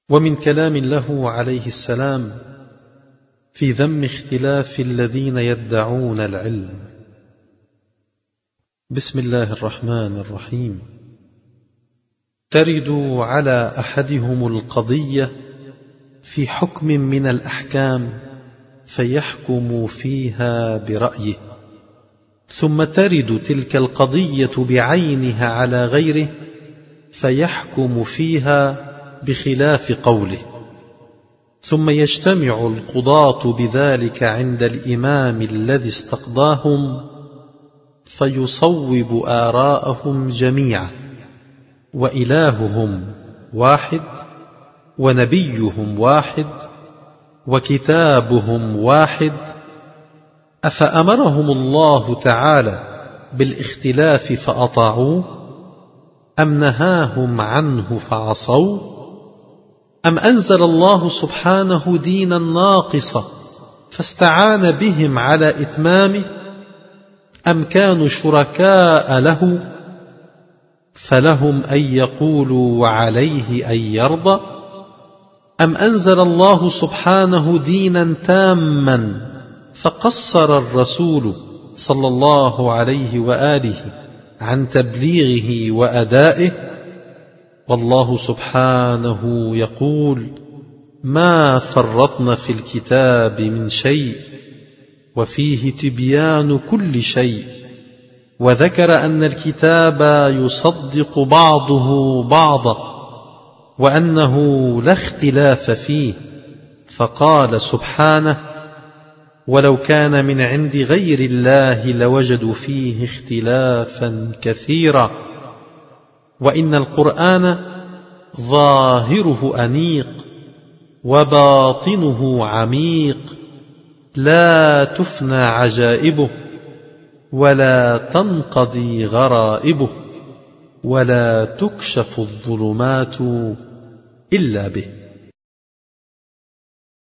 ومن كلام له عليه السلام في ذم اختلاف الذين يدعون العلم. بسم الله الرحمن الرحيم. ترد على أحدهم القضية في حكم من الأحكام فيحكم فيها برأيه، ثم ترد تلك القضية بعينها على غيره فيحكم فيها بخلاف قوله، ثم يجتمع القضاة بذلك عند الإمام الذي استقضاهم فيصوب آراءهم جميعا، وإلههم واحد، ونبيهم واحد، وكتابهم واحد. أفأمرهم الله تعالى بالاختلاف فأطاعوه، أم نهاهم عنه فعصوا، أم أنزل الله سبحانه دينا ناقصا فاستعان بهم على إتمامه، أم كانوا شركاء له فلهم أن يقولوا وعليه أن يرضى، أم أنزل الله سبحانه دينا تاما فقصر الرسول صلى الله عليه وآله عن تبليغه وأدائه. والله سبحانه يقول: ما فرطنا في الكتاب من شيء وفيه تبيان كل شيء. وذكر أن الكتاب يصدق بعضه بعضا وأنه لا اختلاف فيه، فقال سبحانه: ولو كان من عند غير الله لوجدوا فيه اختلافا كثيرا. وإن القرآن ظاهره أنيق وباطنه عميق، لا تفنى عجائبه ولا تنقضي غرائبه ولا تكشف الظلمات إلا به.